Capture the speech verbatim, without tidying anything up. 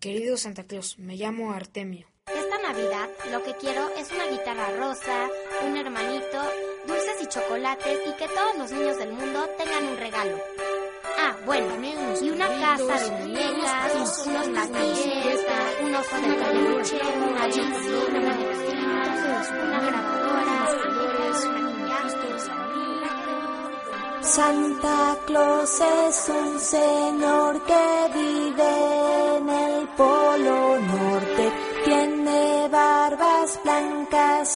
Querido Santa Claus, me llamo Artemio. Esta Navidad lo que quiero es una guitarra rosa, un hermanito, dulces y chocolates y que todos los niños del mundo tengan un regalo. Ah, bueno, y una casa de muñecas, unos latigues, un oso de peluche, una bicicleta, una una grabadora, Santa Claus es un señor que vive en el Polo Norte. Tiene barbas blancas